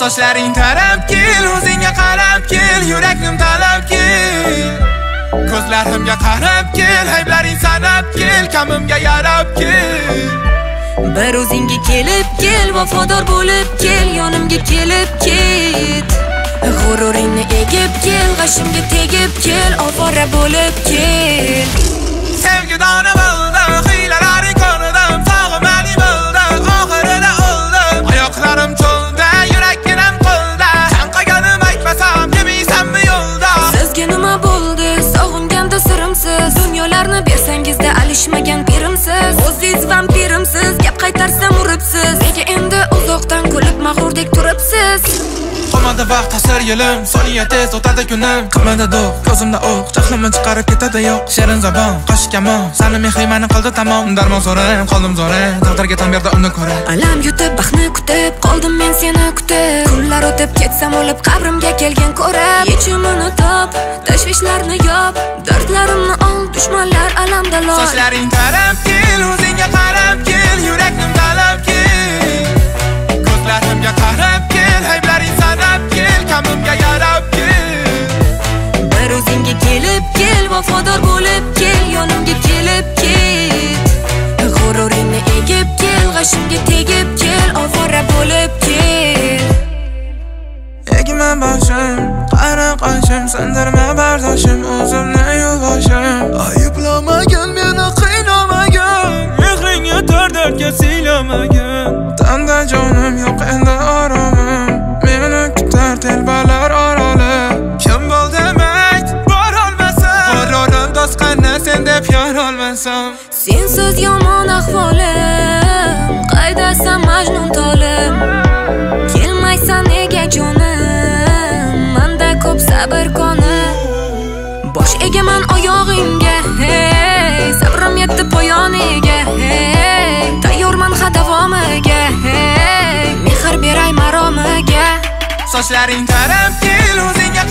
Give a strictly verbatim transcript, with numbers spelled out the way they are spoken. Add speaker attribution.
Speaker 1: Sochlaring tarab kel, o'zingga qarab kel, yuraknim talab kel. Ko'zlarimga qarab kel, ayblaring sanab kel, kamimga yarab kel.
Speaker 2: Bir o'zingga kelib kel, vafodor bo'lib kel, yonimga kelib ket. G'ururingni egib kel, g'ashimga tegib kel, ovora bo'lib kel.
Speaker 1: Sevgi dona bo'ldi, hiylalaring ko'rdim, sog'imani bo'ldi, oxirida o'ldim. Oyoqlarim cho'lda, yurakginam qo'lda, chanqaganim aytmasam, yemaysanmi yo'lda?
Speaker 2: Sizga nima bo'ldi? Sog'inganda sirimsiz, dunyolarni bersangizda alishmagan pirimsiz. O'zingiz vampirimsiz, gap qaytarsam uribsiz. Nega endi uzoqdan kulib mag'rurdek turibsiz?
Speaker 1: Qolmadi vaqt ta'sir yilim, soniya tez o'tadi kunim. Qilmadi do'q, ko'zimda o'q, jahlimni chiqarib ketadi yo'q. Shirin zabon, qosh kamon, sani mehri meni qildi tamom. Darmon so'rayim, qoldim zo'rayim, taqdirga tan berdi uni ko'ra.
Speaker 2: Alam yutib, baxtni kutib, qoldim men seni kutib. Kunlar o'tib ketsam o'lib, qabrimga kelgan ko'rib. Yechimini top, tashvishlarni yop, dardlarimni ol, dushmanlar alamda loy.
Speaker 1: Sochlaring tarab kel, o'zingga qarab kel, yuraknim talab kel. Ko'zlarimga qarab kel, ayblaring sanab kel, kamimga yarab kel.
Speaker 2: Bir o'zingga kelib kel, vafodor bo'lib kel, yonimga kelib ket. G'ururingni egib kel, g'ashimga tegib kel, ovora bo'lib kel.
Speaker 1: Egma boshim, qara qoshim, sindirma bardoshim, o'zimni yuvoshim. Ayblamagin meni, qiynamagan, mehringga tor dardga siylamagan. Tanda jonim yo'q endi oromim, meni kutar telbalar oroli. Kim bo'l demak, bor olmasam, g'ururim to'sqanni sen deb yor olmasam.
Speaker 2: Sensiz yomon ahvolim, qaydasan majnun tolim. Kelmaysan nega jonim, manda ko'p sabr qoni. Bosh egaman oyog'ingga, hey, sabrim yetdi poyoniga, hey. Tayyorman ha davomiga, hey, mehr beray maromiga.
Speaker 1: Sochlaring tarab kel, o'zingga